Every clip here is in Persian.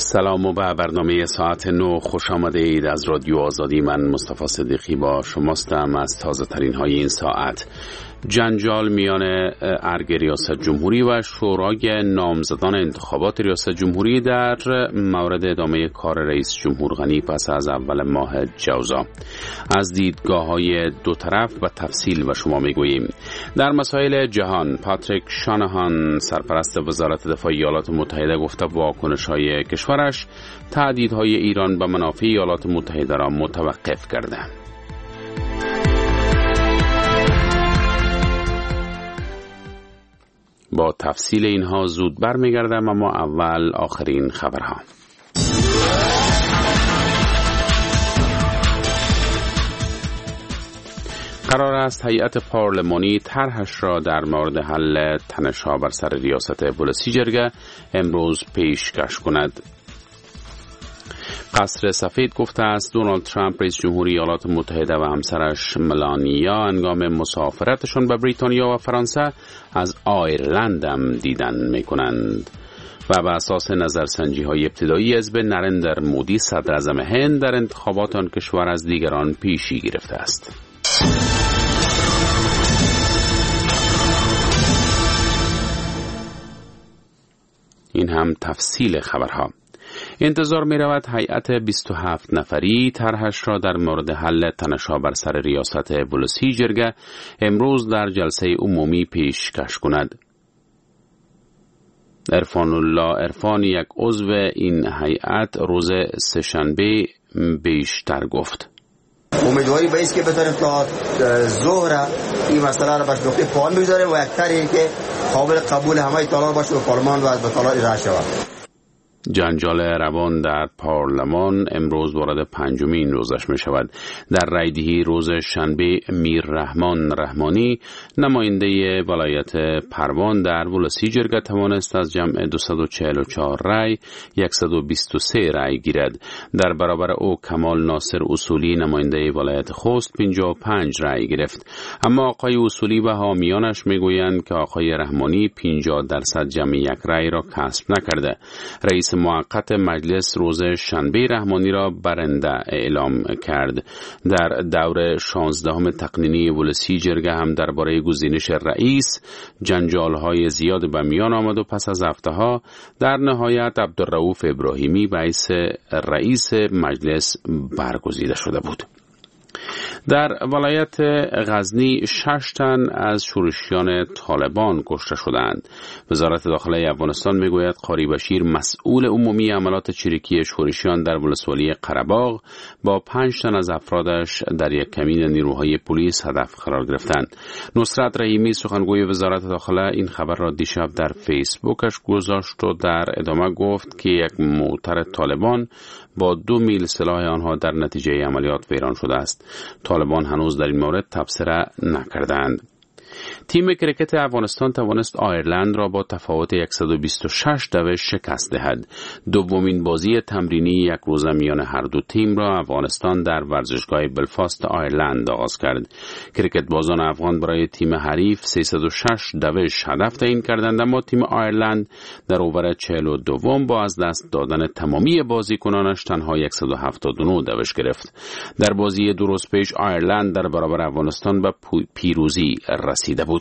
سلام و به برنامه ساعت 9 خوش آمده اید. از رادیو آزادی من مصطفی صدیقی با شماستم. از تازه ترین های این ساعت: جنجال میان ارگ ریاست جمهوری و شورای نامزدان انتخابات ریاست جمهوری در مورد ادامه کار رئیس جمهور غنی پس از اول ماه جوزا. از دیدگاه های دو طرف و تفصیل و شما میگوییم. در مسائل جهان، پاتریک شانهان سرپرست وزارت دفاع ایالات متحده گفته واکنش های کشورش تهدیدهای ایران به منافع ایالات متحده را متوقف کرده. با تفصیل اینها زود برمیگردم، اما اول آخرین خبرها. قرار است هیئت پارلمانی طرحش را در مورد حل تنش‌ها بر سر ریاست بولسیجرگه امروز پیشکش کند. قصر سفید گفته است دونالد ترامپ رئیس جمهوری ایالات متحده و همسرش ملانیا هنگام مسافرتشان به بریتانیا و فرانسه از آیرلند هم دیدن می‌کنند. و بر اساس نظرسنجی های ابتدایی حزب نریندر مودی صدر اعظم هند در انتخابات آن کشور از دیگران پیشی گرفته است. این هم تفصیل خبرها. انتظار می رود هیئت 27 نفری طرحش را در مورد حل تنش‌ها بر سر ریاست بولسیجرگه امروز در جلسه عمومی پیشکش کند. عرفان الله عرفان، یک عضو این هیئت، روز سه‌شنبه بیشتر گفت: امیدواری به است که بتونیم تا ظهر این مسئله را به نقطه پایان بگذاریم و یک طرحی که قابل قبول همه طالبان باشه و پارلمان و به طالبان ارائه شود. جنجال روان در پارلمان امروز وارد پنجمین روزش می شود. در رایدهی روز شنبه میر رحمان رحمانی، نماینده ولایت پروان در بولسیجرگه توانست از جمع 244 رای 123 رای گیرد. در برابر او کمال ناصر اصولی نماینده ولایت خوست 55 رای گرفت. اما آقای اصولی و حامیانش می گویند که آقای رحمانی 50% جمع یک رای را کسب نکرده. رئیس موقت مجلس روز شنبه رحمانی را برنده اعلام کرد. در دور 16 تقنینی بولسیجرگه هم درباره گزینش رئیس جنجال‌های زیاد به میان آمد و پس از هفته‌ها در نهایت عبدالرؤوف ابراهیمی باعث رئیس مجلس برگزیده شده بود. در ولایت غزنی 6 تن از شورشیان طالبان کشته شدند. وزارت داخله افغانستان میگوید قاری بشیر، مسئول عمومی عملات چریکی شورشیان در ولسوالی قره‌باغ، با 5 تن از افرادش در یک کمین نیروهای پلیس هدف قرار گرفتند. نصرت رحیمی، سخنگوی وزارت داخله، این خبر را دیشب در فیسبوکش گذاشت و در ادامه گفت که یک موتر طالبان با 2 میل سلاح آنها در نتیجه عملیات ویران شده است. طالبان هنوز در این مورد تبصره نکردند. تیم کرکت افغانستان توانست آیرلند را با تفاوت 126 شکست دهد. دومین بازی تمرینی یک روزه میان هر دو تیم را افغانستان در ورزشگاه بلفاست آیرلند آغاز کرد. کرکت بازان افغان برای تیم حریف 306 هدف تعیین کردند، اما تیم آیرلند در اوور 42 با از دست دادن تمامی بازیکنانش تنها 179 گرفت. در بازی 2 روز پیش آیرلند در برابر افغانستان به پیروزی رسیده بود.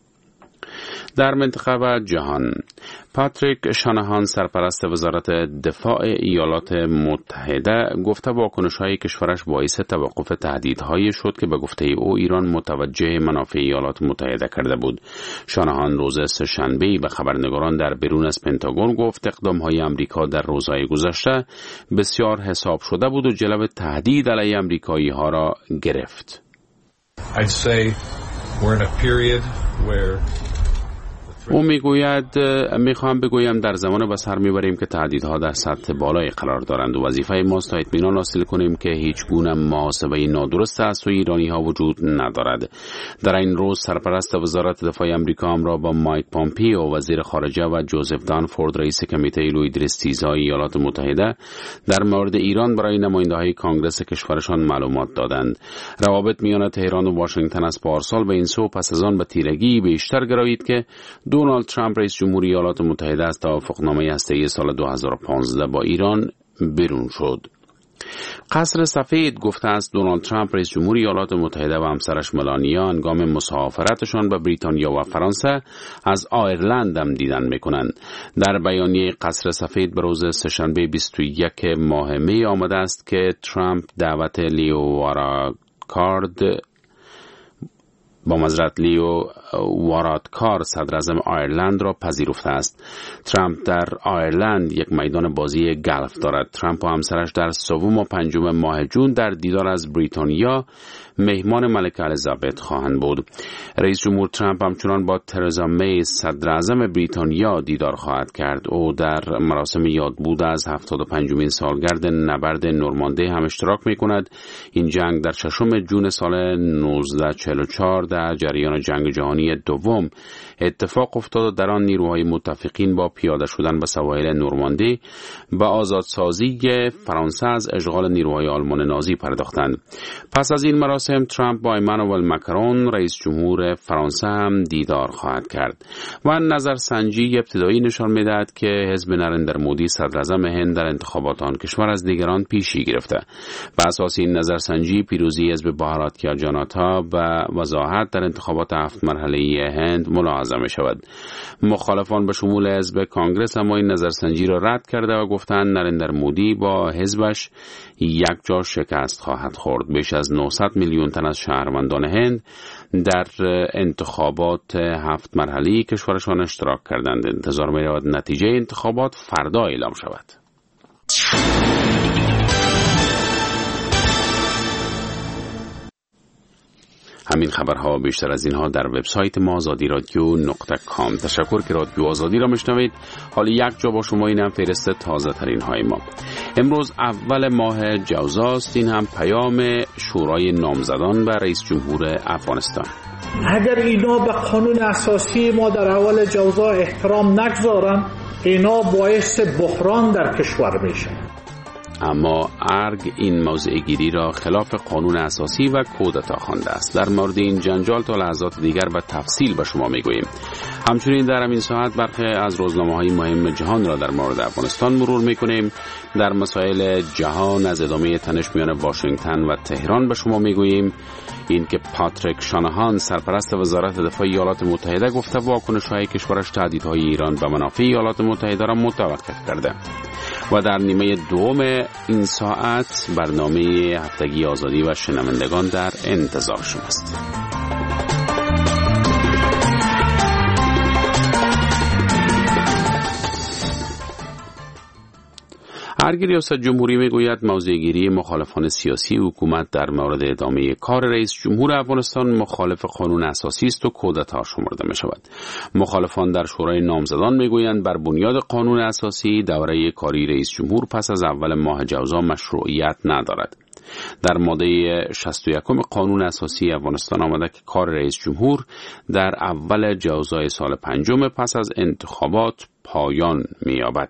در منطقه و جهان، پاتریک شانهان سرپرست وزارت دفاع ایالات متحده گفته واکنش‌های کشورش باعث توقف تهدیدهایی شد که به گفته او ایران متوجه منافع ایالات متحده کرده بود. شانهان روز سه‌شنبه به خبرنگاران در بیرون از پنتاگون گفت اقدام‌های آمریکا در روزهای گذشته بسیار حساب شده بود و جلو تهدید علیه آمریکایی‌ها را گرفت. I'd say we're in a period where او میخواهم بگویم در زمان به سر میبریم که تهدیدها در سطح بالای قرار دارند و وظیفه ماست تا اطمینان حاصل کنیم که هیچ گونه محاسبه نادرست از سوی ایرانی ها وجود ندارد. در این روز سرپرست وزارت دفاع آمریکا همراه با مایک پامپیو وزیر خارجه و جوزف دانفورد رئیس کمیته لوید ریستیزای ایالات متحده در مورد ایران برای نماینده‌های کانگرس کشورشان معلومات دادند. روابط میان تهران و واشنگتن از پارسال به این سو پس از آن به تیرگی بیشتر گرایید که دونالد ترامپ رئیس جمهوری ایالات متحده از توافقنامه هسته‌ای سال 2015 با ایران بیرون شد. قصر سفید گفته است دونالد ترامپ رئیس جمهوری ایالات متحده و همسرش ملانیا هنگام مسافرتشان به بریتانیا و فرانسه از آیرلند هم دیدن میکنند. در بیانیه قصر سفید به روز سه‌شنبه 21 ماه می آمده است که ترامپ دعوت لیو وارادکار صدر اعظم آیرلند را پذیرفته است. ترامپ در آیرلند یک میدان بازی گلف دارد. ترامپ و همسرش در 3 و 5 ماه جون در دیدار از بریتانیا مهمان ملکه الیزابت خواهند بود. رئیس جمهور ترامپ همچنان با ترزا می صدر اعظم بریتانیا دیدار خواهد کرد. او در مراسم یادبود از 75مین سالگرد نبرد نورماندی هم اشتراک می کند. این جنگ در 6 جون سال 1944 در جریان جنگ جهانی دوم اتفاق افتاد و در آن نیروهای متفقین با پیاده شدن به سواحل نورماندی به آزادسازی فرانسه از اشغال نیروهای آلمان نازی پرداختند. پس از این مراسم ترامپ با امانوئل ماکرون رئیس جمهور فرانسه هم دیدار خواهد کرد. و نظرسنجی ابتدایی نشان می‌دهد که حزب نریندر مودی صدر اعظم هند در انتخابات آن کشور از دیگران پیشی گرفته. بر اساس این نظرسنجی پیروزی حزب بهاراتیا جاناتا و وضاحت در انتخابات 7 مرحله‌ای هند ملاحظه می‌شود. مخالفان به شمول حزب کانگرس اما این نظرسنجی را رد کرده و گفتند نریندر مودی با حزبش یک جا شکست خواهد خورد. بیش از 900 میلیون تن از شهروندان هند در انتخابات 7 مرحله‌ای کشورشان اشتراک کردند. انتظار می‌رود نتیجه انتخابات فردا اعلام شود. همین خبرها بیشتر از اینها در وبسایت ما azadi.com. تشکر که رادیو آزادی را میشنوید. حالا یک جا با شما اینم فهرست تازه ترین های ما. امروز اول ماه جوزاست. این هم پیام شورای نامزدان به رئیس جمهور افغانستان. اگر اینا به قانون اساسی ما در اول جوزا احترام نگذارن، اینا باعث بحران در کشور میشه. اما ارگ این موضع گیری را خلاف قانون اساسی و کودتا خوانده است. در مورد این جنجال تا لحظات دیگر و تفصیل به شما میگوییم. همچنین در همین ساعت برخی از روزنامه‌های مهم جهان را در مورد افغانستان مرور میکنیم. در مسائل جهان از ادامه تنش میان واشنگتن و تهران به شما میگوییم. این که پاتریک شانهان سرپرست وزارت دفاع ایالات متحده گفته واکنش‌های کشورش تهدیدهای ایران به منافع ایالات متحده را متوقف کرده. و در نیمه دوم این ساعت برنامه هفتگی آزادی و شنوندگان در انتظار شماست. ارگ ریاست جمهوری میگوید موضع‌گیری مخالفان سیاسی حکومت در مورد ادامه کار رئیس جمهور افغانستان مخالف قانون اساسی است و کودتا شمرده می شود. مخالفان در شورای نامزدان میگویند بر بنیاد قانون اساسی دوره کاری رئیس جمهور پس از اول ماه جوزا مشروعیت ندارد. در ماده 61 قانون اساسی افغانستان آمده که کار رئیس جمهور در اول جوزای سال 5 پس از انتخابات پایان می‌یابد.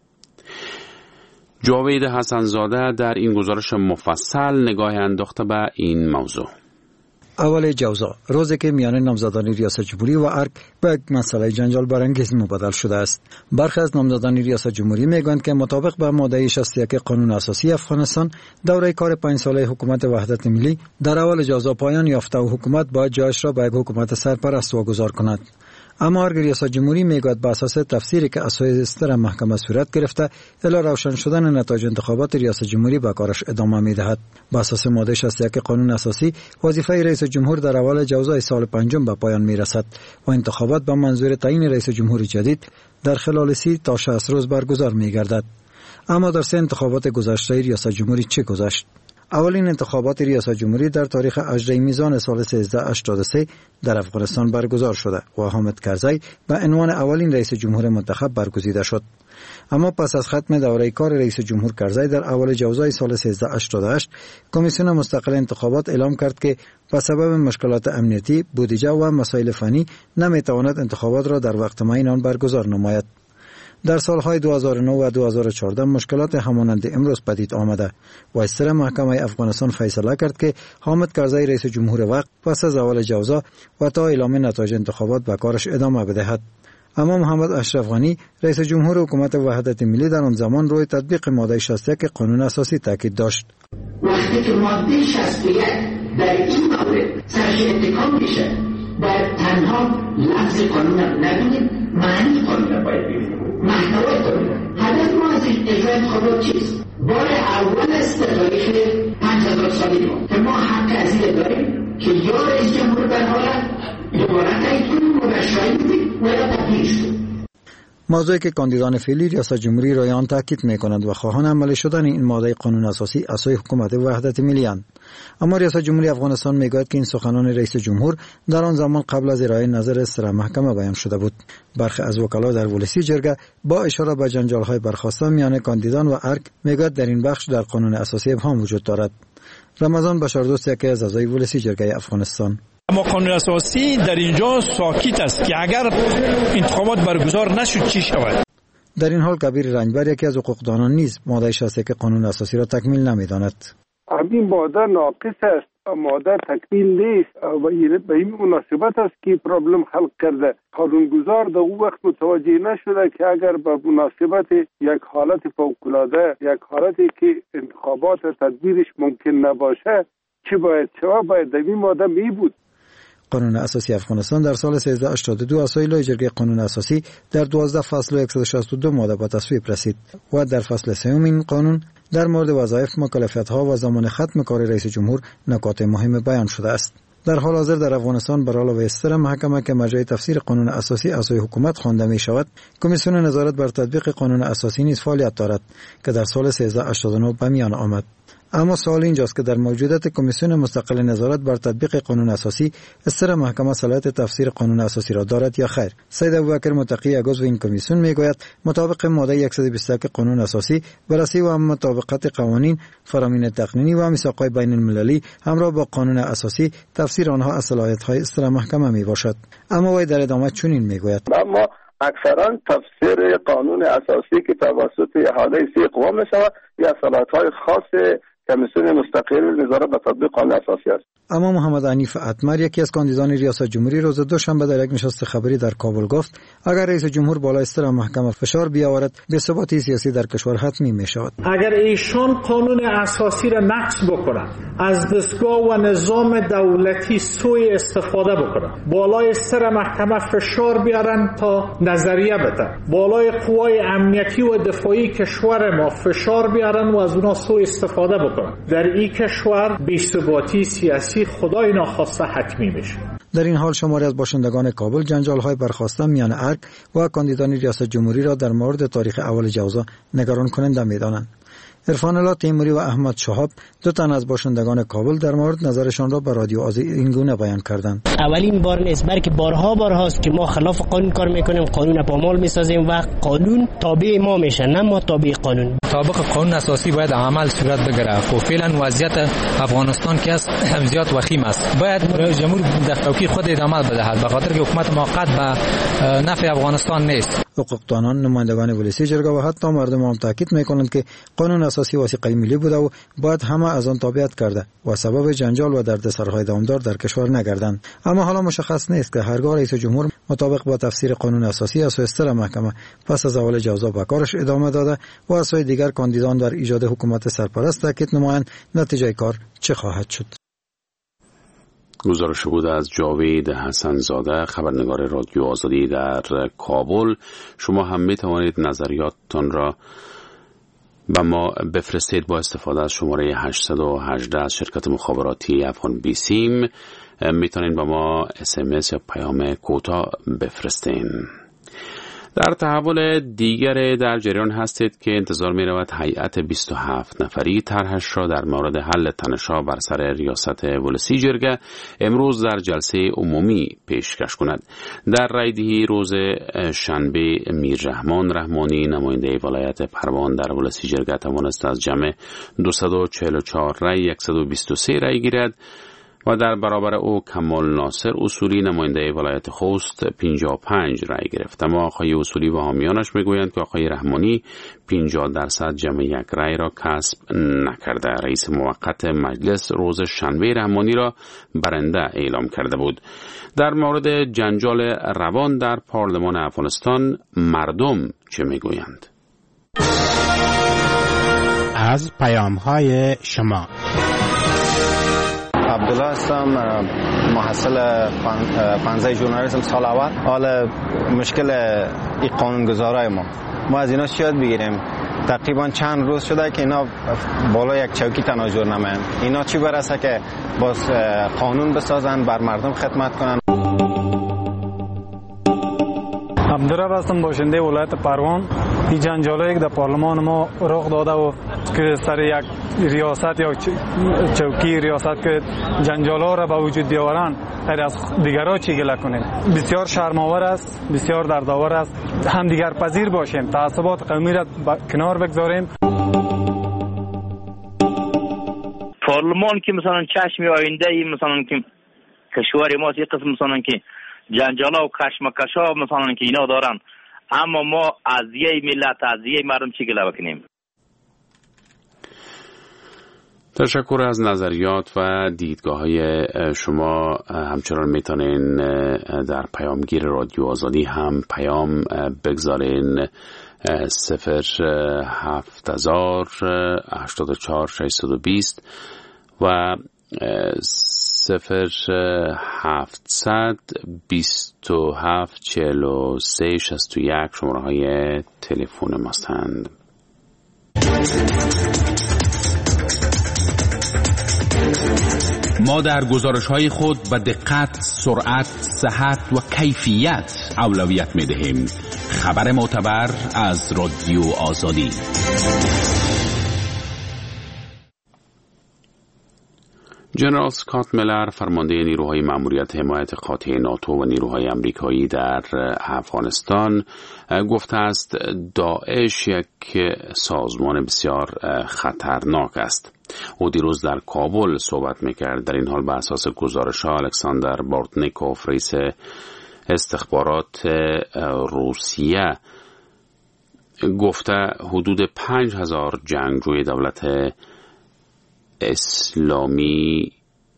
جاوید حسن‌زاده در این گزارش مفصل نگاه انداخته به این موضوع. اول جوزا، روزی که میان نامزدان ریاست جمهوری و ارگ به یک مسئله جنجال برانگیز مبادل شده است. برخی از نامزدان ریاست جمهوری میگویند که مطابق به ماده 61 قانون اساسی افغانستان دوره کار 5 ساله حکومت وحدت ملی در اول جوزا پایان یافته و حکومت باید جایش را به یک حکومت سرپرست واگذار کند. اما ارگ ریاست جمهوری میگوید به اساس تفسیری که اساس استر محکمه صورت گرفته الی روشن شدن نتایج انتخابات ریاست جمهوری به کارش ادامه میدهد. به اساس ماده 61 قانون اساسی وظیفه رئیس جمهور در اول جوزای سال 5 به پایان میرسد و انتخابات به منظور تعیین رئیس جمهور جدید در خلال 30 تا 60 روز برگزار میگردد. اما در 3 انتخابات گذشته ریاست جمهوری چه گذشت؟ اولین انتخابات ریاست جمهوری در تاریخ 18 میزان سال 1383 در افغانستان برگزار شده و حامد کرزی به عنوان اولین رئیس جمهور منتخب برگزیده شد. اما پس از ختم دوره کار رئیس جمهور کرزی در اول جوزای سال 1388 کمیسیون مستقل انتخابات اعلام کرد که به سبب مشکلات امنیتی، بودجه و مسائل فنی نمیتواند انتخابات را در وقت معین آن برگزار نماید. در سالهای 2009 و 2014 مشکلات همانند امروز پدید آمده و استر محکمه افغانستان فیصله کرد که حامد کرزی رئیس جمهور وقت پس از اول جوزا و تا اعلام نتایج انتخابات به کارش ادامه بدهد. اما محمد اشرف غنی رئیس جمهور حکومت وحدت ملی در آن زمان روی تطبیق ماده 61 قانون اساسی تاکید داشت. وقتی که ماده 61 در این مورد سرش اتکام میشه، باید تنها لفظ قانون نبینیم، معنی قانون باید ببینیم، محتوای قانون. هدف ما از اجرای انتخابات چیست؟ بار اول است در تاریخ 5000 سالی ما که ما حق از این داریم که یا رئیس جمهور در حالت دوباره تایید کنیم و رشایی بدیم و یا تبدیلش کنیم. موضوعی که کاندیدان فعلی ریاست جمهوری روی آن تاکید می‌کنند و خواهان عملی شدن این ماده قانون اساسی اساس حکومت وحدت ملی اند. اما ریاست جمهوری افغانستان میگوید که این سخنان رئیس جمهور در آن زمان قبل از ارائه نظر سر محکمه بیان شده بود. برخی از وکلا در ولسی جرگه با اشاره به جنجال‌های برخاسته میان کاندیدان و ارگ میگوید در این بخش در قانون اساسی ابهام وجود دارد. رمضان بشاردوست یکی از اعضای ولسی جرگه افغانستان: اما قانون اساسی در اینجا ساکت است که اگر انتخابات برگزار نشد چی شود. در این حال کبیر رنجبر یکی از حقوقدانان نیز ماده 61 قانون اساسی را تکمیل نمی‌داند. این ماده ناقص است، ماده تکمیل نیست و به این مناسبت است که پرابلم خلق کرده. قانونگذار در اون وقت متوجه نشده که اگر به مناسبت یک حالت فوق‌العاده، یک حالتی که انتخابات تدبیرش ممکن نباشه، چی باید شود؟ باید در این ماده می بود. قانون اساسی افغانستان در سال 1382 اساس لای جرگه قانون اساسی در 12 فصل و 162 ماده به تصویب رسید و در فصل سوم این قانون در مورد وظایف، مکلفیت‌ها و زمان ختم کار رئیس جمهور نکات مهم بیان شده است. در حال حاضر در افغانستان بر علاوه استر محکمه که مرجع تفسیر قانون اساسی اعضای حکومت خوانده می شود، کمیسیون نظارت بر تطبیق قانون اساسی نیز فعالیت دارد که در سال 1389 به میان آمد. اما سوال اینجاست که در موجودیت کمیسیون مستقل نظارت بر تطبیق قانون اساسی، استر محکمه صلاحیت تفسیر قانون اساسی را دارد یا خیر؟ سید ابوبکر متقی عضو این کمیسیون میگوید مطابق ماده 121 قانون اساسی بررسی و مطابقت قوانین، فرامین تقنینی و میثاق‌های بین المللی همراه با قانون اساسی تفسیر آنها از صلاحیت‌های استر محکمه میباشد. اما وی در ادامه چنین میگوید: اما اکثرا تفسیر قانون اساسی که توسط احاطه سی قوا میشود یا صلاحیت‌های خاص کمیسیون مستقل نظارت بر تطبیق قانون اساسی است. اما محمد حنیف اتمر یکی از کاندیدان ریاست جمهوری روز دوشنبه در یک نشست خبری در کابل گفت اگر رئیس جمهور بالای استر محکمه فشار بیاورد بی‌ثباتی سیاسی در کشور حتمی میشود. اگر ایشان قانون اساسی را نقض بکنند، از دستگاه و نظام دولتی سوء استفاده بکنند، بالای استر محکمه فشار بیارن تا نظریه بدن، بالای قوای امنیتی و دفاعی کشور ما فشار بیارن و از اونا سوء استفاده بکنند، در این کشور بی‌ثباتی سیاسی خدای ناخواسته حتمی میشه. در این حال شماری از باشندگان کابل جنجال‌های برخاسته میان ارگ و کاندیدان ریاست جمهوری را در مورد تاریخ اول جوزا نگران کننده می‌دانند. عرفان الله تیموری و احمد شهاب دو تن از باشندگان کابل در مورد نظرشان را به رادیو آزادی این گونه بیان کردند. اولین بار نیست بلکه بارهاست که ما خلاف قانون کار میکنیم، قانون پامال میسازیم و قانون تابع ما میشه نه ما تابع قانون. مطابق قانون اساسی باید عمل صورت بگیره. خب فعلا وضعیت افغانستان که است زیاد وخیم است. باید رئیس جمهور در توقیع خود ادامه بدهد به خاطر که حکومت موقت به نفع افغانستان نیست. حقوقدانان، نمایندگان ولسی جرگه و حتی مردم هم تاکید میکنند که قانون اساسی وثیقه ملی بوده و باید همه از آن تابعیت کرده و سبب جنجال و دردسرهای دوامدار در کشور نگردند. اما حالا مشخص نیست که هرگاه رئیس جمهور مطابق با تفسیر قانون اساسی از استر محکمه پس از اول جوزا به کارش ادامه داده و از سوی دیگر کاندیدان در ایجاد حکومت سرپرست تاکید نمایند، نتیجه کار چه خواهد شد؟ گزارش بود از جاوید حسن زاده، خبرنگار رادیو آزادی در کابل. شما هم می توانید نظریاتتان را به ما بفرستید با استفاده از شماره 818 از شرکت مخابراتی افغان بیسیم. می توانید به ما SMS یا پیام کوتاه بفرستین. در تحول دیگر در جریان هستید که انتظار می رود هیئت 27 نفری طرحش را در مورد حل تنش‌ها بر سر ریاست ولسی جرگه امروز در جلسه عمومی پیشکش کند. در رایدهی روز شنبه میر رحمان رحمانی نماینده ولایت پروان در ولسی جرگه توانست از جمع 244 رای 123 رای گیرد و در برابر او کمال ناصر اصولی نماینده ولایت خوست 55 رای گرفت. اما آقای اصولی و حامیانش میگویند که آقای رحمانی 50% جمع یک رای را کسب نکرده. رئیس موقت مجلس روز شنبه رحمانی را برنده اعلام کرده بود. در مورد جنجال روان در پارلمان افغانستان مردم چه میگویند؟ از پیام‌های شما. عبدالله هستم، محصل پانزه ژورنالیسم سال اول. حالا مشکل این قانونگذارای ما از اینا یاد بگیریم. تقریبا چند روز شده که اینا بالا یک چوکی تناجر نمایند. اینا چی برسه که باز قانون بسازن، بر مردم خدمت کنن. عبدالله هستم، باشنده ولایت پروان. این جنجالایی که در پارلمان ما رخ داده و که سر یک ریاست یا چوکی ریاست که جنجالا را به وجود بیاورند، غیر از دیگرها چی گله کنیم؟ بسیار شرم‌آور است، بسیار دردآور است. هم دیگر پذیر باشیم، تعصبات قومی را کنار بگذاریم. پارلمان که مثلا چشم آینده ای مثلا که کشور ما یک قسم مثلا که جنجالا و کشمکشا مثلا که اینا دارن، اما ما از یه ملت، از یه مردم چی گله بکنیم؟ تشکر از نظریات و دیدگاه‌های شما. همچنان میتونین در پیامگیر رادیو آزادی هم پیام بگذارین. 07084 و 0727474361 شماره های تلفن ماستند. ما در گزارش‌های خود به دقت، سرعت، صحت و کیفیت اولویت می‌دهیم. خبر معتبر از رادیو آزادی. جنرال اسکات میلر، فرمانده نیروهای مأموریت حمایت قاطع ناتو و نیروهای آمریکایی در افغانستان، گفته است داعش یک سازمان بسیار خطرناک است. او دیروز در کابل صحبت میکرد. در این حال به اساس گزارش‌ها الکساندر بورتنیکوف، رئیس استخبارات روسیه، گفته حدود 5000 جنگجوی دولت اسلامی،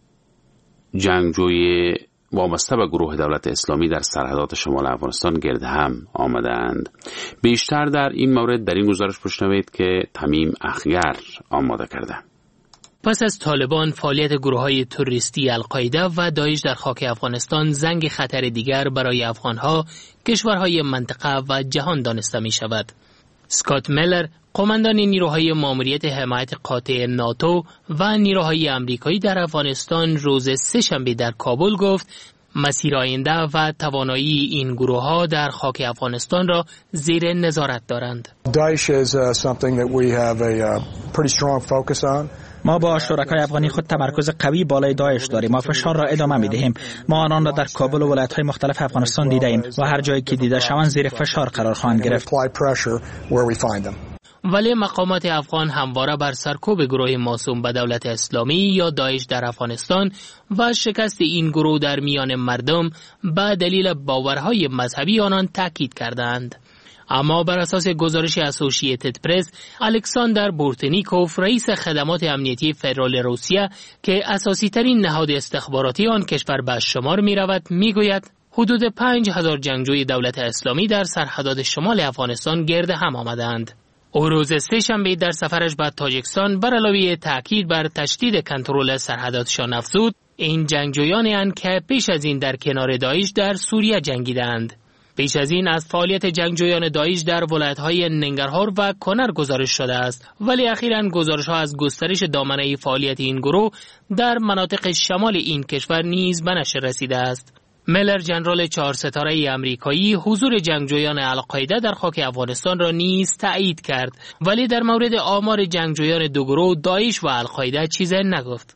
جنگجوی وابسته به گروه دولت اسلامی در سرحدات شمال افغانستان گرد هم آمدند. بیشتر در این مورد در این گزارش بشنوید که تمیم اخگر آماده کرده. پس از طالبان، فعالیت گروه‌های تروریستی القاعده و داعش در خاک افغانستان زنگ خطر دیگر برای افغان‌ها، کشورهای منطقه و جهان دانسته می‌شود. اسکات میلر، قماندان نیروهای ماموریت حمایت قاطع ناتو و نیروهای آمریکایی در افغانستان، روز سه‌شنبه در کابل گفت مسیر آینده و توانایی این گروه‌ها در خاک افغانستان را زیر نظارت دارند. ما با شرکای افغانی خود تمرکز قوی بالای داعش داریم. ما فشار را ادامه می‌دهیم. ما آنان را در کابل و ولایت‌های مختلف افغانستان دیده‌ایم و هر جایی که دیده شوند زیر فشار قرار خواهند گرفت. ولی مقامات افغان همواره بر سرکوب گروه موسوم به دولت اسلامی یا داعش در افغانستان و شکست این گروه در میان مردم به دلیل باورهای مذهبی آنان تاکید کردند. اما بر اساس گزارش اسوسییتد پرس، الکساندر بورتنیکوف، رئیس خدمات امنیتی فدرال روسیه که اساسی ترین نهاد استخباراتی آن کشور به شمار می رود، می گوید حدود 5000 جنگجوی دولت اسلامی در سرحدات شمال افغانستان گرد هم آمدند. او روز سه‌شنبه در سفرش به تاجیکستان بر علاوه تاکید بر تشدید کنترل سرحداتشان افزود این جنگجویانی اند که پیش از این در کنار داعش در سوریه جنگیدند. پیش از این از فعالیت جنگجویان داعش در ولایت‌های ننگرهار و کنر گزارش شده است، ولی اخیراً گزارش‌ها از گسترش دامنه فعالیت این گروه در مناطق شمال این کشور نیز به نشر رسیده است. میلر، ژنرال 4 ستاره آمریکایی، حضور جنگجویان القاعده در خاک افغانستان را نیز تایید کرد، ولی در مورد آمار جنگجویان دو گروه داعش و القاعده چیزی نگفت.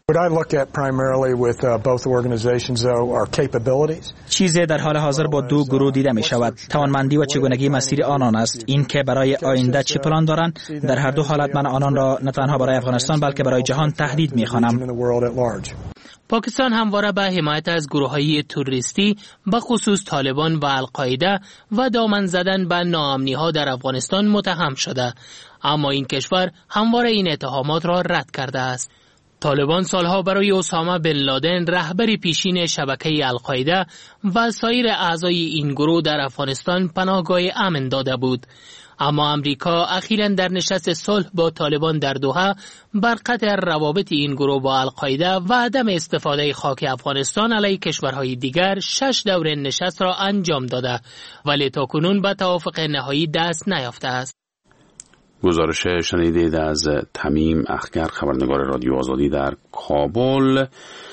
چیزی در حال حاضر با دو گروه دیده می شود. توانمندی و چگونگی مسیر آنان است. این که برای آینده چه پلان دارند، در هر دو حالت من آنان را نه تنها برای افغانستان بلکه برای جهان تهدید می خوانم. پاکستان همواره به حمایت از گروه‌های تروریستی به خصوص طالبان و القاعده و دامن زدن به ناامنی‌ها در افغانستان متهم شده، اما این کشور همواره این اتهامات را رد کرده است. طالبان سالها برای اسامه بن لادن رهبر پیشین شبکه القاعده و سایر اعضای این گروه در افغانستان پناهگاه امن داده بود. اما امریکا اخیراً در نشست صلح با طالبان در دوحه بر قطع روابط این گروه با القاعده و عدم استفاده خاک افغانستان علیه کشورهای دیگر 6 دوره نشست را انجام داده، ولی تاکنون به توافق نهایی دست نیافته است. گزارش شنیدید از تمیم اخگر، خبرنگار رادیو آزادی در کابل.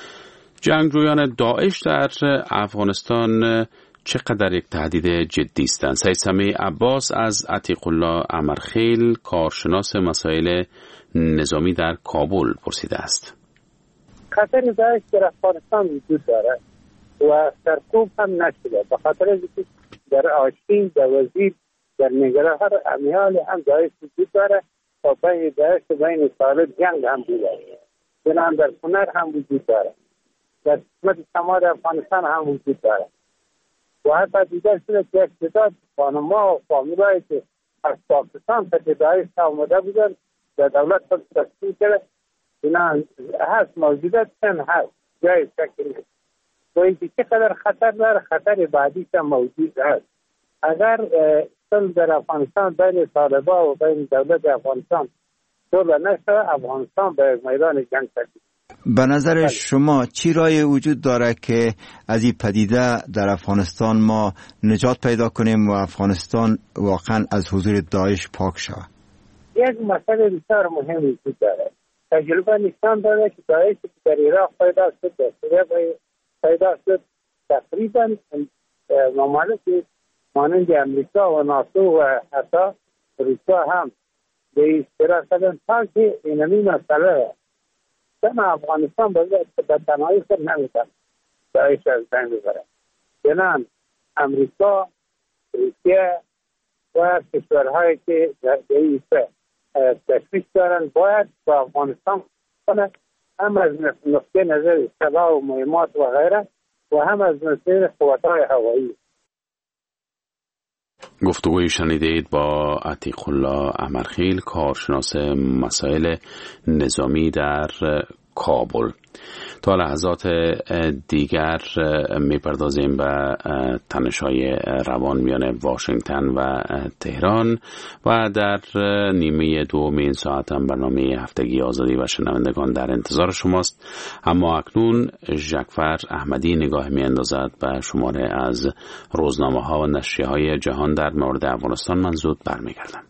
جنگجویان داعش در افغانستان چقدر یک تهدید جدی هستند؟ سید سمیع عباس از عتیق الله امرخیل، کارشناس مسائل نظامی در کابل، پرسیده است. خطر داعش در افغانستان وجود دارد و سرکوب هم نشده، به خاطر اینکه در آشین، در وزیر، در نگرهار امیال هم داعش وجود دارد و بین داعش و بین طالب جنگ هم بوده، چنان در کنر هم وجود دارد، در قسمت شمال افغانستان هم وجود دارد و حتی دیگر شده که اقتداد خانما و فامیلایی که از پاکستان تا داعش آمده بودن در دولت خود تشکیل کرده، اینا هست، موجودت چند هست، جای شکل نیست و اینکه چقدر خطر داره، خطر بعدیش هم موجود هست. اگر صلح در افغانستان بین طالبان و بین دولت افغانستان صلح نشود، افغانستان به میدان جنگ تبدیل. به نظر شما چی رای وجود داره که از این پدیده در افغانستان ما نجات پیدا کنیم و افغانستان واقعا از حضور داعش پاک شود؟ یک مسئله بسیار مهم وجود داره. تجربه نشان داده که داعش که در عراق پیدا شد، در سوریه پیدا شد، تقریبا ممالک مانند امریکا و ناتو و حتی روسیه هم به اشتراک کردن تا که اینمی مسئله چون افغانستان به تنهایی خود نمیتونه داعش از بین ببره. چنان امریکا، روسیه و کشورهایی که در این تشویش دارن باید با افغانستان کنه، هم از نقطه نظر سلاح و مهمات و غیره و هم از نظر قوت‌های هوایی. گفتگوی شنیدید با عتیق الله امرخیل، کارشناس مسائل نظامی در کابل. تا لحظات دیگر میپردازیم به تنش‌های روان میان واشنگتن و تهران و در نیمه دوم این ساعت هم برنامه هفتگی آزادی و شنوندگان در انتظار شماست. اما اکنون ژکفر احمدی نگاه میاندازد به شماره از روزنامه‌ها و نشریه‌های جهان در مورد افغانستان. من زود برمیگردم.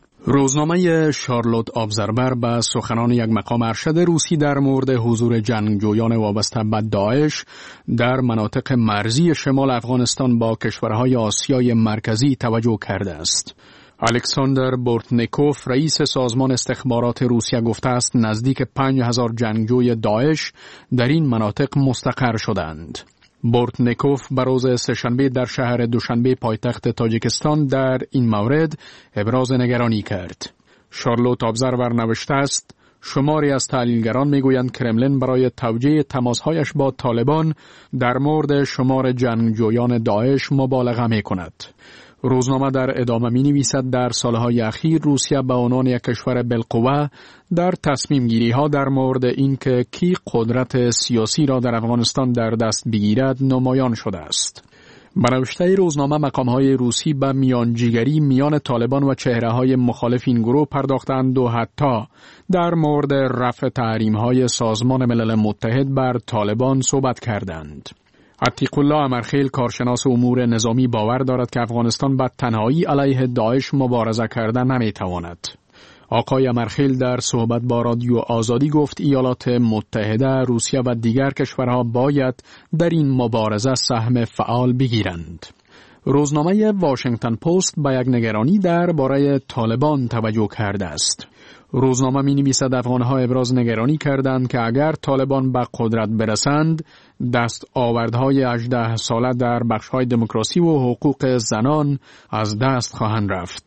روزنامه شارلوت ابزرور به سخنان یک مقام ارشد روسی در مورد حضور جنگجویان وابسته به داعش در مناطق مرزی شمال افغانستان با کشورهای آسیای مرکزی توجه کرده است. الکساندر بورتنیکوف، رئیس سازمان استخبارات روسیه، گفته است نزدیک 5000 جنگجوی داعش در این مناطق مستقر شدند. بورتنیکوف به روز سه‌شنبه در شهر دوشنبه پایتخت تاجیکستان در این مورد ابراز نگرانی کرد. شارلوت ابزرور نوشته است شماری از تحلیلگران میگویند کرملین برای توجیه تماسهایش با طالبان در مورد شمار جنگجویان داعش مبالغه میکند. روزنامه در ادامه می نویسد در سالهای اخیر روسیه به عنوان یک کشور بالقوه در تصمیم گیری ها در مورد اینکه کی قدرت سیاسی را در افغانستان در دست بگیرد نمایان شده است. به نوشته روزنامه مقام های روسی به میانجیگری میان طالبان و چهره های مخالف این گروه پرداختند و حتی در مورد رفع تحریم های سازمان ملل متحد بر طالبان صحبت کردند. عتیق الله امرخیل، کارشناس امور نظامی، باور دارد که افغانستان به تنهایی علیه داعش مبارزه کردن نمیتواند. آقای امرخیل در صحبت با رادیو آزادی گفت ایالات متحده، روسیه و دیگر کشورها باید در این مبارزه سهم فعال بگیرند. روزنامه واشنگتن پست به یک نگرانی درباره طالبان توجه کرده است. روزنامه می نویسد افغانها ابراز نگرانی کردند که اگر طالبان به قدرت برسند دستاوردهای 18 ساله در بخش‌های دموکراسی و حقوق زنان از دست خواهند رفت.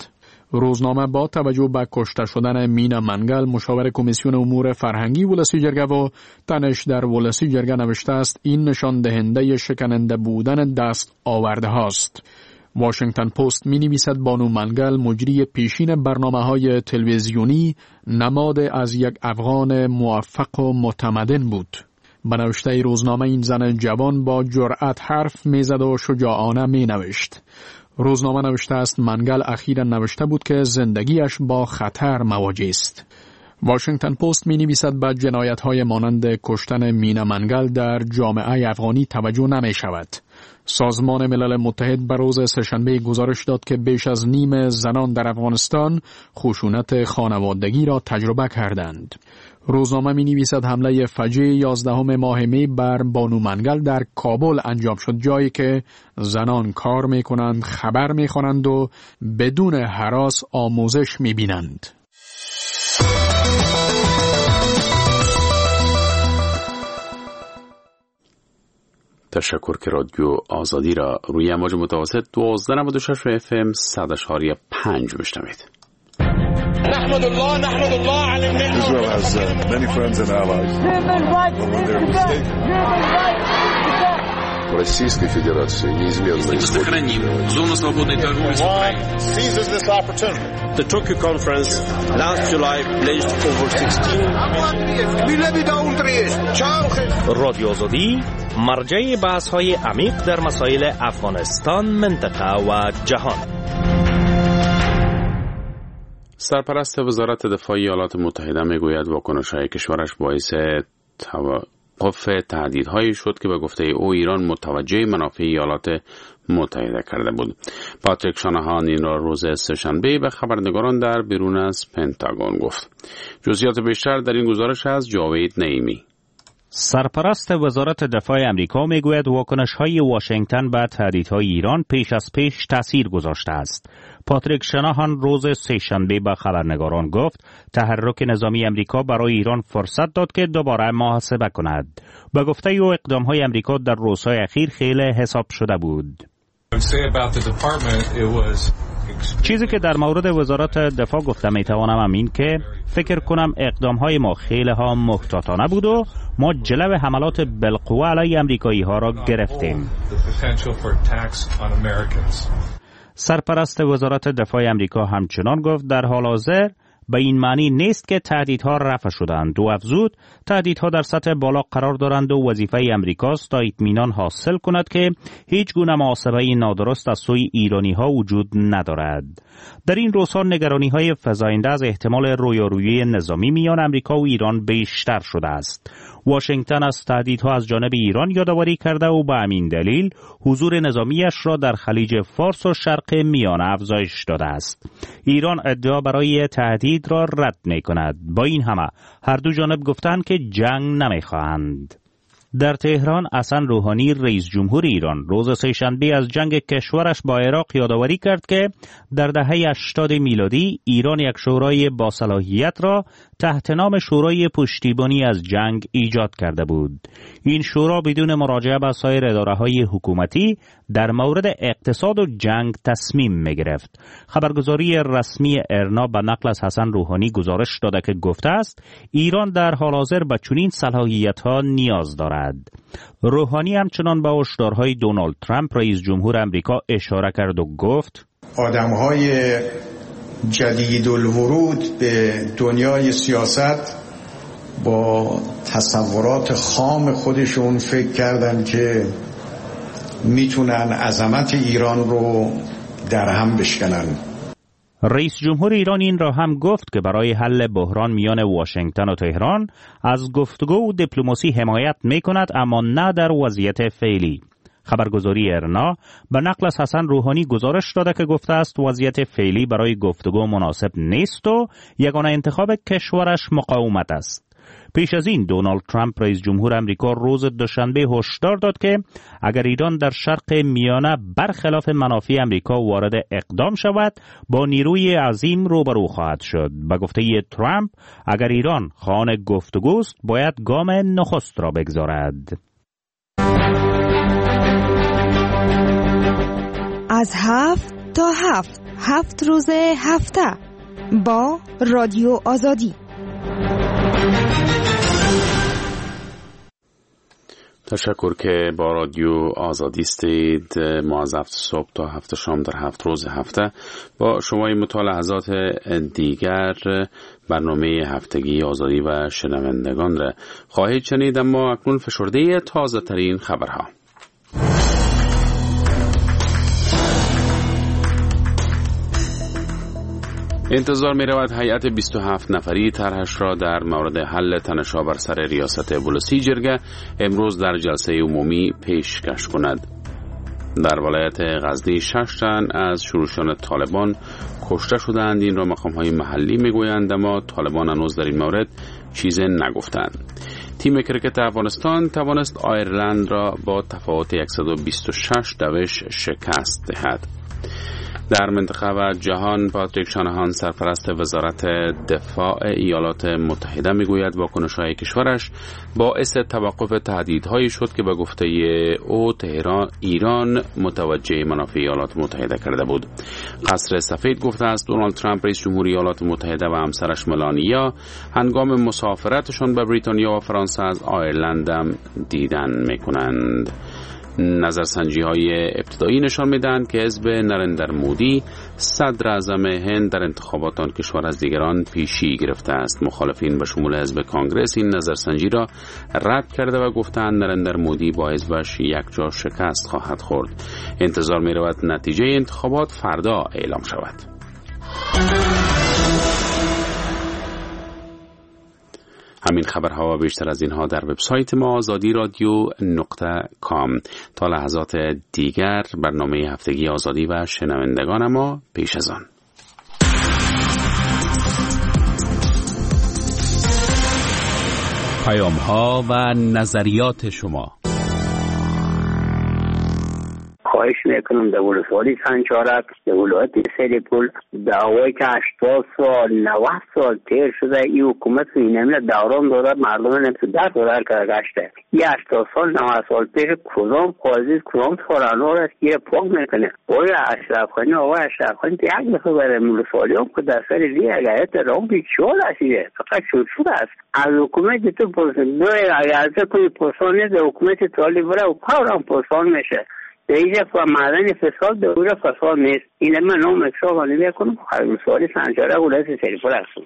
روزنامه با توجه به کشته شدن مینا منگل مشاور کمیسیون امور فرهنگی ولسی جرگه و تنش در ولسی جرگه نوشته است این نشان دهنده شکننده بودن دست آورده هاست. واشنگتن پست می نویسد بانو منگل مجری پیشین برنامه‌های تلویزیونی نماد از یک افغان موفق و متمدن بود. به نوشته روزنامه این زن جوان با جرأت حرف میزد و شجاعانه می نوشت. روزنامه نوشته است منگل اخیراً نوشته بود که زندگیش با خطر مواجه است. واشنگتن پست می نویسد به جنایت‌های مانند کشتن مینا منگل در جامعه افغانی توجه نمی شود. سازمان ملل متحد به روز سه‌شنبه گزارش داد که بیش از نیم زنان در افغانستان خشونت خانوادگی را تجربه کردند. روزنامه می نویسد حمله فجیع 11 ماه می بر بانو منگل در کابل انجام شد، جایی که زنان کار می کنند، خبر می خوانند و بدون هراس آموزش می بینند. تشکر که رادیو آزادی را روی امواج متوسط 1296 FM 100.5 بشنوید. نحمد الله على النعمة. Israel has many friends and allies. Российской Федерации неизменно сохраним зону свободной торговли с Украиной. Seizes this opportunity. The Tokyo conference last July pledged over 16 رادیو آزادی مرجع بحث‌های عمیق در مسائل افغانستان، منطقه و جهان. سرپرست وزارت دفاع ایالات متحده میگوید واکنش‌های کشورش باعث توقف تهدیدهایی شد که به گفته او ایران متوجه منافع ایالات متحده کرده بود. پاتریک شانهان این را روز سه‌شنبه به خبرنگاران در بیرون از پنتاگون گفت. جزئیات بیشتر در این گزارش از جاوید نعیمی. سرپرست وزارت دفاع امریکا میگوید واکنش‌های واشنگتن به تهدیدهای ایران پیش از پیش تأثیر گذاشته است. پاتریک شانهان روز سه‌شنبه به خبرنگاران گفت تحرک نظامی امریکا برای ایران فرصت داد که دوباره محاسبه کند. به گفته او اقدام‌های امریکا در روزهای اخیر خیلی حساب شده بود. چیزی که در مورد وزارت دفاع گفته میتوانم همین که فکر کنم اقدام‌های ما خیلی ها محتاطانه بود و ما جلو حملات بالقوه علیه امریکایی ها را گرفتیم. سرپرست وزارت دفاع امریکا همچنان گفت در حال حاضر به این معنی نیست که تهدیدها رفع شدند. او افزود تهدیدها در سطح بالا قرار دارند و وظیفه امریکاست تا اطمینان حاصل کند که هیچ گونه محاسبه نادرست از سوی ایرانی ها وجود ندارد. در این روزها نگرانی های فزاینده از احتمال رویارویی نظامی میان امریکا و ایران بیشتر شده است. واشنگتن از تهدیدها از جانب ایران یادآوری کرده و به همین دلیل حضور نظامیش را در خلیج فارس و شرق میانه افزایش داده است. ایران ادعا برای تهدید را رد می‌کند. با این همه هر دو جانب گفتند که جنگ نمی‌خواهند. در تهران حسن روحانی رئیس جمهور ایران روز سه‌شنبه از جنگ کشورش با عراق یادآوری کرد که در دهه 80 میلادی ایران یک شورای با صلاحیت را تحت نام شورای پشتیبانی از جنگ ایجاد کرده بود. این شورا بدون مراجعه به سایر اداره‌های حکومتی در مورد اقتصاد و جنگ تصمیم می‌گرفت. خبرگزاری رسمی ارنا به نقل از حسن روحانی گزارش داده که گفته است ایران در حال حاضر به چنین صلاحیت‌ها نیاز دارد. روحانی همچنان به هشدارهای دونالد ترامپ رئیس جمهور امریکا اشاره کرد و گفت آدم‌های جدید الورود به دنیای سیاست با تصورات خام خودشون فکر کردن که میتونن عظمت ایران رو در هم بشکنن. رئیس جمهور ایران این را هم گفت که برای حل بحران میان واشنگتن و تهران از گفتگو و دیپلماسی حمایت میکند اما نه در وضعیت فعلی. خبرگزاری ارنا به نقل از حسن روحانی گزارش داده که گفته است وضعیت فعلی برای گفتگو مناسب نیست و یگانه انتخاب کشورش مقاومت است. پیش از این دونالد ترامپ رئیس جمهور امریکا روز دوشنبه هشدار داد که اگر ایران در شرق میانه برخلاف منافع امریکا وارد اقدام شود با نیروی عظیم روبرو خواهد شد. به گفته ترامپ اگر ایران خواهان گفتگوست باید گام نخست را بگذارد. از 7 تا 7 7 روز هفته با رادیو آزادی. تشکر که با رادیو آزادی استید. ما از 7 صبح تا 7 شام در 7 روز هفته با شما مطالعات دیگر برنامه هفتگی آزادی و شنوندگان را خواهید شنید. اما اکنون فشرده تازه ترین خبرها. انتظار می رود هیئت 27 نفری طرحش را در مورد حل تنش‌ها بر سر ریاست بولوسیجرگه امروز در جلسه عمومی پیشکش کند. در ولایت غزنی 6 تن از شورشیان طالبان کشته شدند. این را مقام‌های محلی میگویند، اما طالبان هنوز در این مورد چیزی نگفتند. تیم کرکت افغانستان توانست آیرلند را با تفاوت 126 دوش شکست دهد. در منطقه و جهان پاتریک شانهان سرپرست وزارت دفاع ایالات متحده میگوید واکنش‌های کشورش باعث توقف تهدیدهایی شد که به گفته او ایران متوجه منافع ایالات متحده کرده بود. قصر سفید گفته است دونالد ترامپ رئیس جمهوری ایالات متحده و همسرش ملانیا هنگام مسافرتشان به بریتانیا و فرانسه از آیرلند دیدن میکنند. نظرسنجی‌های ابتدایی نشان می‌دهند که حزب نریندر مودی صدر اعظم هند در انتخابات آن کشور از دیگران پیشی گرفته است. مخالفین به شمول حزب کانگرس این نظرسنجی را رد کرده و گفتند نریندر مودی با حزبش یک جا شکست خواهد خورد. انتظار می‌رود نتیجه انتخابات فردا اعلام شود. همین خبرها و بیشتر از اینها در وبسایت ما azadi.radio.com. تا لحظات دیگر برنامه هفتگی آزادی و شنوندگان ما پیش از آن. پیام‌ها و نظریات شما. خواهش میکنم در ولسوالی سنجارک در ولایت سریپول دعوایی که 80 سال 90 سال تیر شده این حکومت این امید دوران دارد مردم نمیتو در دورر که گشته یه 80 سال 90 سال پیش کدام قاضی کدام سرانور است که پاک میکنه آقای اشرف خانی یک دفعه برای ولسوالی هم که در سر ری اگرت رام بیچول هستیده فقط شد است از حکومت تو پرسن اگر کنی پرسان نیست حکومت تالی بره و پاورم پرسان میشه دیگه معدن فساد به اون فساد نیست. این من نام اکرام ولی میکنم خیلی سوالی سنجاره ولایت سریپول هستم.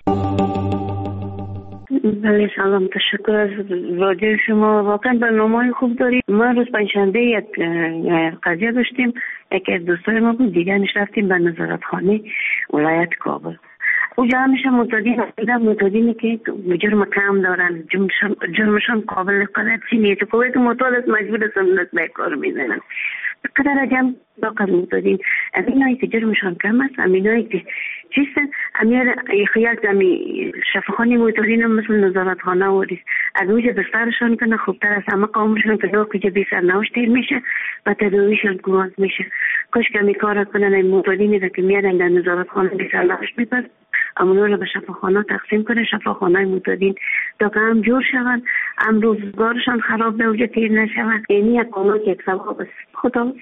بله سلام، تشکر از رادیو شما. واقعا برنامه‌های خوب دارید. ما روز پنجشنبه یک قضیه داشتیم، یکی از دوستای ما بود دیگه رفتیم به نظارتخانه ولایت کابل. اونجا همیشه معتادینی که جرم کم دارن جرمشان قابل قدرتی نیست. قوت معتاد مجبور است به کار میزنن. قدر اجم باقی معتادین امینایی که جرمشان کم است، امینایی که چیستن امیر خیال زمی شفاخانه معتادین هم مثل نظارتخانه وریست از اونجا بسترشان کنه خوبتر از همه قومشان که دو کجا بی سرنوشت دیر میشه و تداویشان کمک میشه. کاش کمی کار کنن این معتادینی را که میادن در نظارتخانه بی سرنوشت میپرد امونو را به شفاخانه تقسیم کنه، شفاخانه معتادین تا که هم جور شون هم روزگارشان خراب به اوجه تیر نشون. یعنی یک کمک یک ثواب است. خدا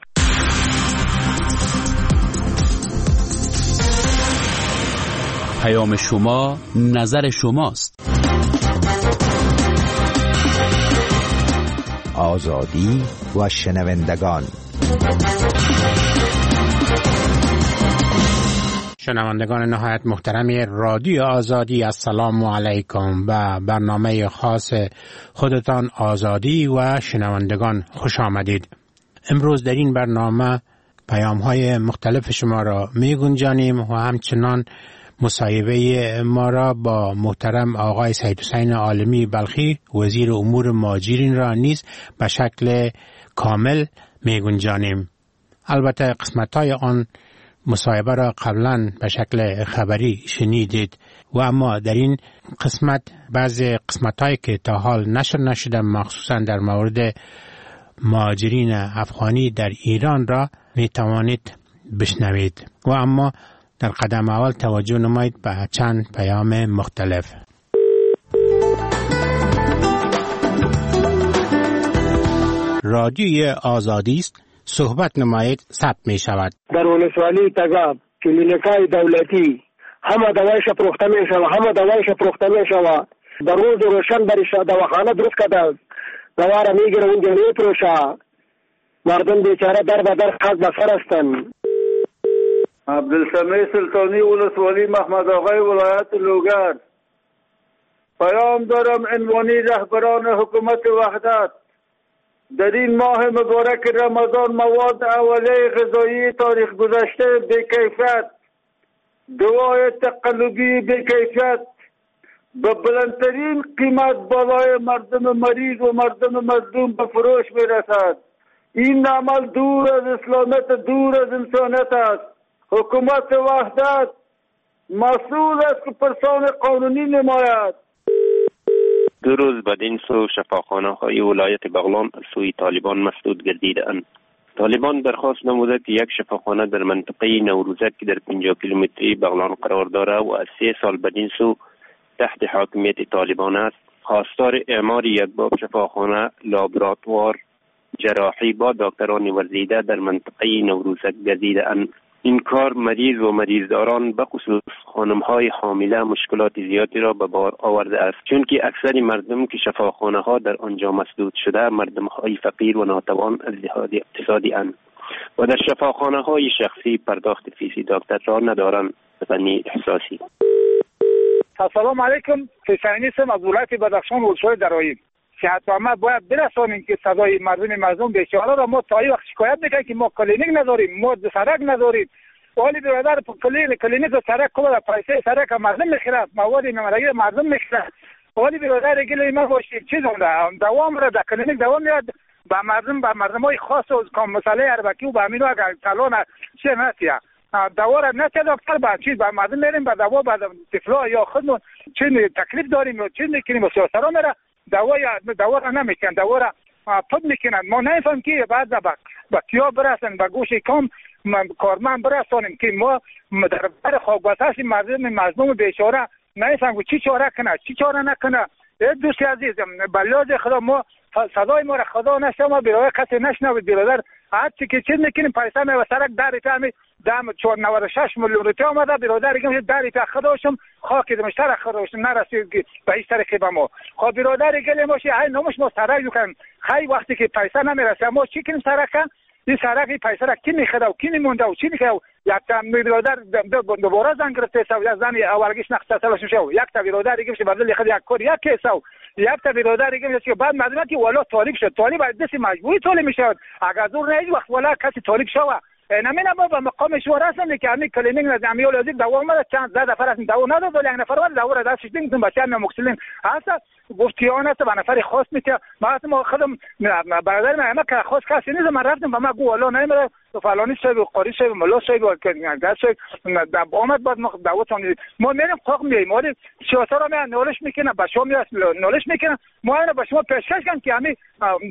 پیام شما نظر شماست. آزادی و شنوندگان. شنوندگان نهایت محترم رادیو آزادی، السلام علیکم. و برنامه خاص خودتان آزادی و شنوندگان خوش آمدید. امروز در این برنامه پیام‌های مختلف شما را می گنجانیم و همچنان مصاحبه ما را با محترم آقای سید حسین عالمی بلخی وزیر امور مهاجرین را نیز به شکل کامل می گنجانیم. البته قسمت‌های آن مصاحبه را قبلا به شکل خبری شنیدید و اما در این قسمت بعضی قسمت‌هایی که تا حال نشر نشده مخصوصا در مورد مهاجرین افغانی در ایران را می توانید بشنوید و اما در قدم اول توجه نمایید به چند پیام مختلف. رادیوی آزادی است، صحبت نمایید ثبت می شود. در ولسوالی تگاب کلینیکای دولتی همه دوایش فروخته میشوه در روز روشن برش دواخانه درست کرده دوا را میگیره اونجا میفروشه. مردم بیچاره در به در خاک به سر هستند. عبدالسمیع سلطانی ولسوالی محمد آقای ولایت لوگر. پیام دارم عنوانی رهبران حکومت وحدت. در این ماه مبارک رمضان مواد اولیه غذایی تاریخ گذشته بی‌کیفیت، دوای تقلبی بی‌کیفیت به بلندترین قیمت بالای مردم مریض و مردم مظلوم به فروش میرسد. این عمل دور از اسلامیت، دور از انسانیت است. حکومت وحدت مسئول است که پرسان قانونی نماید. 2 روز بدین سو شفاخانه های ولایت بغلان سوی طالبان مسدود گردیدند. طالبان درخواست نموده که یک شفاخانه در منطقه نوروزک که در 50 کیلومتری بغلان قرار دارد و از 3 سال بدین سو تحت حاکمیت طالبان است، خواستار اعمار یک باب شفاخانه لابراتوار جراحی با دکتران ورزیده در منطقه نوروزک گردیدند. این کار مریض و مریضداران به خصوص خانم‌های حامله مشکلات زیادی را به بار آورده است، چون که اکثر مردم که شفاخانه‌ها در آنجا مسدود شده مردم‌های فقیر و ناتوان از لحاظ اقتصادی اند و در شفاخانه‌های شخصی پرداخت فیس دکتر را ندارند. بنی احساسی. السلام علیکم. حسینی هستم از ولایت بدخشان ولسوالی درایی. صحت‌عامه باید برسانیم که صدای مردم بیچاره را ما تا این وقت شکایت میکنیم که ما کلینیک نداریم، ما سرک نداریم. ولی برادر کلینیک و سرک کلا پیسه سرک مردم میخرد، مواد نمرگی مردم میخرد. ولی برادر گله ما باشی چیز اون دوام را در کلینیک دوام میاد با مردمای خاص و مسئله اربکی و با امینو اگر کلون چه نتیه دوا را نتیه دکتر با چیز با مردم میریم با دوا با طفلا یا خودمون چه تکلیف داریم و چه میکنیم و سیاسرا میره دوا را نمیکنن، دوا را پد میکنن. ما نمیفهم که بعد با کیا برسن با گوش کام کارمند برسانیم که ما در بر خاکبساش مردم مظلوم بیچاره نمیفهم چی چاره کنه چی چاره نکنه. دوستی عزیز بلاز خدا ما صدای ما را خدا نشنوه، ما برای کسی نشنوه. برادر هرچی که چیز میکنیم پیسه می و سرک داری تامی دام 496 میلیون روپیه آمده. برادر گیم داری تا خداشم خاکی دمشتر خداشم نرسید به هیچ طریقی به ما. خب برادر گله ماشی های نمش ما سرک دکن خیلی وقتی که پیسه نمیرسه ما چی کنیم سرک این سرک این پیسه را کی میخره و کی میمونده و چی میخره. یک تا برادر دوباره زنگ گرفته سو یا زنی اولگیش نقصه سالش میشه یک تا برادر دیگه میشه بدل خود یک کار یک کیسو یک تا برادر دیگه میشه که بعد معلومه که والا طالب شد. طالب از دست مجبوری طالب میشه. اگر دور نه وقت والا کسی طالب شوه نمینا ما به مقام شما رسیدیم که همین کلینیک نظامی لازم دوا ما چند دفعه رسید دوا نداد ولی یک نفر ولی دوا را دستش دیدیم بچه‌ها مکسلین هست گفتیان است به نفر خاص میشه. ما خودم برادر ما که خاص کسی نیست من رفتم به ما گو والا نمیره فلانی شب قاری شب مولا شب که دست آمد بعد ما دعوتون ما میریم قاق میایم ولی سیاست را ما نولش میکنه به شما میاد نولش میکنه. ما اینو به شما پیشکش کنم که همین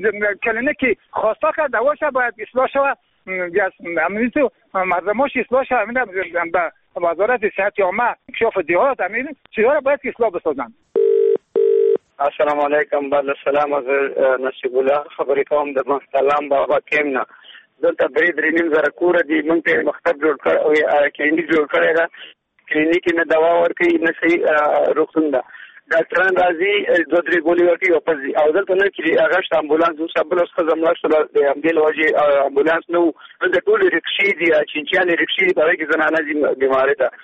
کلینیک خواسته که دواش باید اصلاح شود همین تو مردماش اصلاح شود. همین به وزارت صحت عامه کشف دیهات همین چیزا را باید اصلاح بسازن. السلام علیکم. بله سلام از نصیب الله خبرې کوم د محترم بابا کیمنا دلته درې نیم زره کور دي موږ ته مکتب جوړ کړ او کلینیک جوړ کړی دا کلینیک نه دوا ورکوي نه صحیح روغتون ده ډاکټران راځي 2-3 ګولې ورکوي واپس ځي او دلته نه چې هغه شته امبولانس اوس بل اوس ښځه مړه شوله د همدې له وجې امبولانس نه و دلته ټولې رکشې دي چینچیانې رکشې دي په هغې کې زنانه ځي بیمارۍ ته.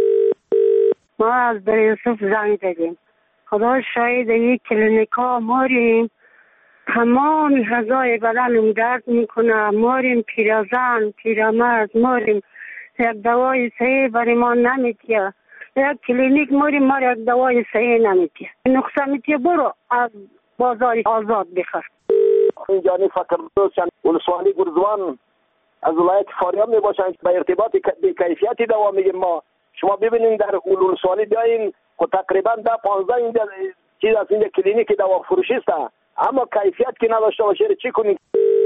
ما از در یوسف زنگ زدیم. خدا شاید یک کلینیکا ماریم تمام اعضای بدنم درد میکنه، ماریم پیرزن پیرمرد ماریم یک دوای صحیح برای ما نمیتیه. یک کلینیک ماریم ما یک دوای صحیح نمیتیه. نقصه میتیه برو از بازار آزاد بخر. اینجانی فکر دوستان ولسوالی گرزوان از ولایت فاریاب می باشن به ارتباط به کیفیت دوا میگیم. ما شما ببینید در ولسوالی بیاین که تقریبا 15 اینجا چیز از اینجا کلینیک دوا فروشی است اما کیفیت که نداشته باشه چی کنید؟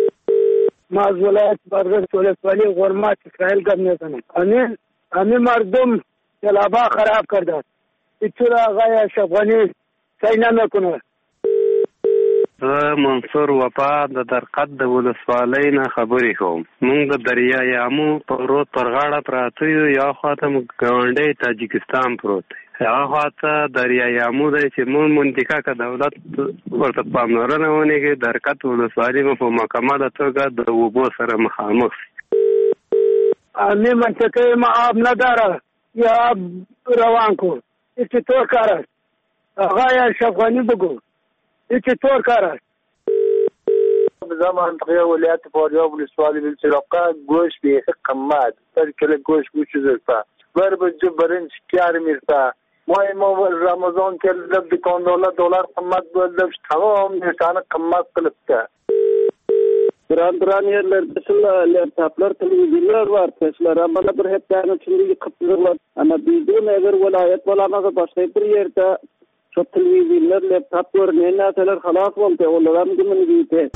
ما از ولایت برگشت ولسوالی غرمات اسرائیل گم میزنم. همین مردم جلابا خراب کرده. ایتورا آقای اشرف غنی صحیح نمیکنه. منصور وفا د درقد د ولسوالۍ نه خبرې کوم. موږ د دریای امو په رود پر غاړه پراته یو، یا خواته موږ ګاونډی تاجکستان پروت دی، هغه خواته دریای امو دی چې موږ منطقه که دولت ورته پاملرنه ونه کړي، درقد ولسوالي مو په مکمله توګه د اوبو سره مخامخ شي. همه منطقه ما آب نداره یا آب روان کن. این چطور کار است؟ آقای اشرف بگو این چطور کار است؟ در منطقه ولایت فاریاب ولسوالی بالسراقه گوش به قیمت در کل گوش زرفه بر بجو برنج کار میرسه. ما رمضان که لب دکان دلار قیمت بود تمام نشانه قیمت قلبته. Duran yerlerde laptoplar, televizyonlar var, Tesla, ama bir hep tane içinde kıptırırlar. Ama bizim eğer vilayet olamazsa başka bir yerde şu televizyonlar, laptoplar, neyneteler halas oldu. Onların gümünü giydi.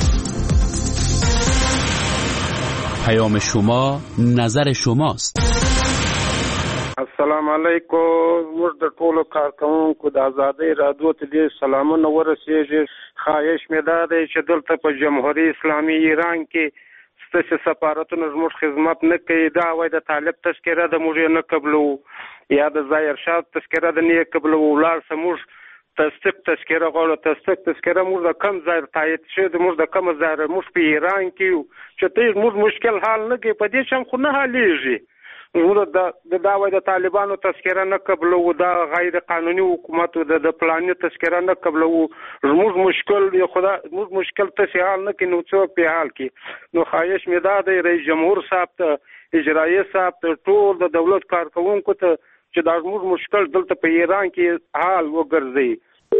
پیام شما نظر شماست. السلام علیکم. موږ د ټولو کارکوونکو د آزادۍ رادیو ته ډېر سلامونه ورسېږي. خواهش مې دا دی چې دلته په جمهوریت اسلامي ایران کې ستاسې سفارتونه زموږ خدمت نه کوي. دا وایي د طالب تذکره د موږ نه قبلوو یا د ظاهر شاه تذکره د نه قبلوو. ولاړ سه موږ تصدیق تذکره غواړو. تصدیق تذکره موږ د کم ځای تایید شوی د موږ د کم ځای موږ په ایران کې یو چې ته موږ مشکل حل نه کوي. په دې شم خو نه حلېږي. موږ دا وایي د طالبانو تذکره نه قبلوو، دا غیر قانوني حکومت د پلاني تذکره نه قبلوو. زموږ مشکل دی خدا موږ مشکل تاسې حل نه کړي نو څوک پې حل کړي. نو خواهش مې دا دی رئیس جمهور صاحب ته، اجرایه صاحب ته، ټول د دولت کارکوونکو ته چې دا زموږ مشکل دلته په ایران کې حل وګرځي.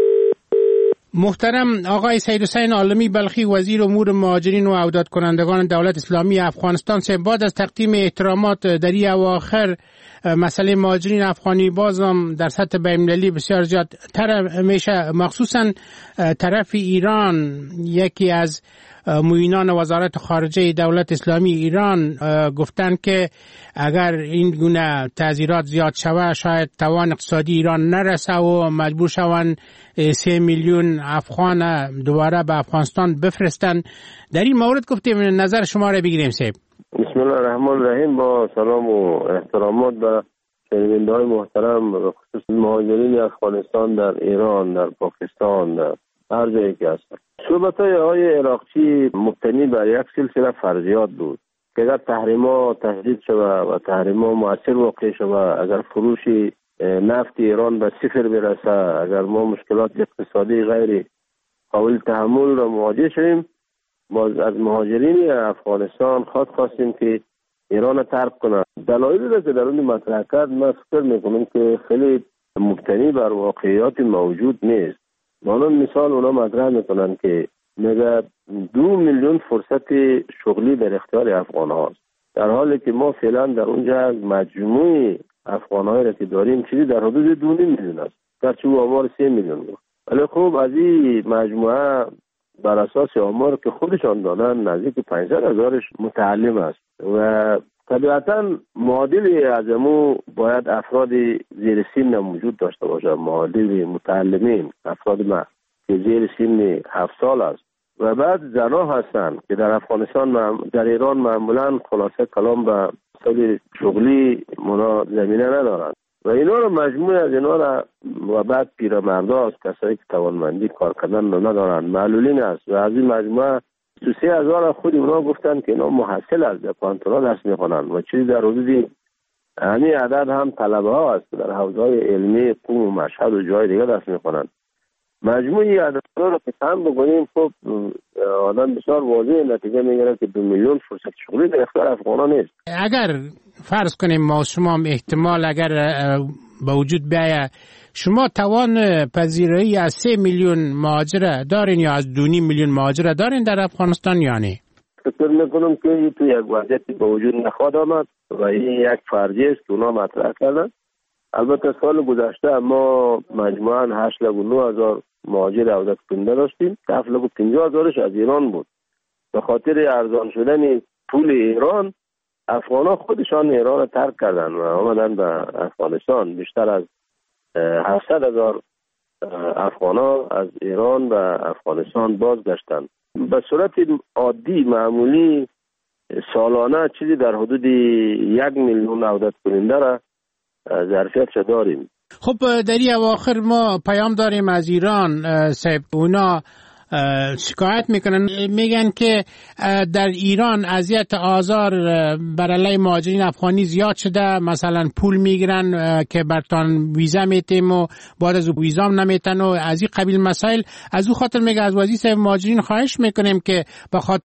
محترم آقای سید حسین عالمی بلخی، وزیر امور مهاجرین و عودت کنندگان دولت اسلامی افغانستان، بعد از تقدیم احترامات در این اواخر مسئله مهاجرین افغانی بازم در سطح بین‌المللی بسیار زیاد طرف میشه، مخصوصا طرف ایران. یکی از معینان وزارت خارجه دولت اسلامی ایران گفتند که اگر این گونه تعزیرات زیاد شود شاید توان اقتصادی ایران نرسه و مجبور شوند 3 میلیون افغان دوباره به افغانستان بفرستن. در این مورد گفتیم نظر شما را بگیریم سیب. بسم الله الرحمن الرحیم. با سلام و احترامات به شنونده‌های محترم، به خصوص مهاجرین افغانستان در ایران، در پاکستان، در هر جایی که هستند. صحبت‌های آقای عراقچی مبتنی بر یک سلسله فرضیات بود که اگر تحریم‌ها تشدید شود و تحریم‌ها مؤثر واقع شود، اگر فروش نفت ایران به صفر برسه، اگر ما مشکلات اقتصادی غیر قابل تحمل را مواجه شویم، ما از مهاجرین افغانستان خواستیم که ایران را ترک کنند. دلایلی را که در اون مطرح کرد من فکر می‌کنم که خیلی مبتنی بر واقعیات موجود نیست. مانند مثال اونا مطرح میکنن که میگه 2 میلیون فرصت شغلی در اختیار افغان هاست، در حالی که ما فعلا در اونجا مجموع افغان هایی را که داریم چیزی در حدود 2 میلیون است، گرچه او آمار 3 میلیون گفت. ولی خب از این مجموعه بر اساس آمار که خودشان دادن نزدیک 500,000 متعلم است و طبیعتا معادل از امو باید افراد زیر سن موجود داشته باشه، معادل متعلمین، افراد که زیر سن 7 سال است و بعد زنها هستند که در افغانستان در ایران معمولا خلاصه کلام به سال شغلی منا زمینه ندارند و اینا رو مجموعه از اینا را و بعد پیرمردا است، کسایی که توانمندی کار کردن رو ندارند، معلولین است و از این مجموعه 3,000 خود اونا گفتن که اینا محصل از پانتونا درس میخونن و چیزی در حدود همین عدد هم طلبه ها است که در حوزه‌های علمی قم و مشهد و جای دیگه درس میخونن. مجموعی عدد رو که کم بکنیم خب آدم بسیار واضح نتیجه میگیره که 2 میلیون فرصت شغلی در اختیار افغانا نیست. اگر فرض کنیم ما شما احتمال اگر با وجود بیاید شما توان پذیرایی از 3 میلیون مهاجر دارین یا از 2.5 میلیون مهاجر دارین در افغانستان یا نه؟ فکر میکنم که تو یک وضعیتی با وجود نخواهد آمد و این یک فرضیه است که اونا مطرح کردن. البته سال گذشته ما مجموعاً 8,900 مهاجر عودت کننده داشتیم، 7,50,000 از ایران بود. به خاطر ارزان شدن پول ایران افغان‌ها خودشان ایران را ترک کردن و آمدن به افغانستان. بیشتر از 700,000 افغانا از ایران و افغانستان بازگشتند. به صورت عادی معمولی سالانه چیزی در حدود 1 میلیون عودت کننده را ظرفیتش داریم. خب در این اواخر ما پیام داریم از ایران صاحب، اونا شکایت میکنن، میگن که در ایران اذیت آزار بر علیه مهاجرین افغانی زیاد شده، مثلا پول میگیرن که برتان ویزا میتیم و بعد از ویزا هم نمیتن و از این قبیل مسائل. از او خاطر میگه از وزیر صاحب مهاجرین خواهش میکنیم که به خاطر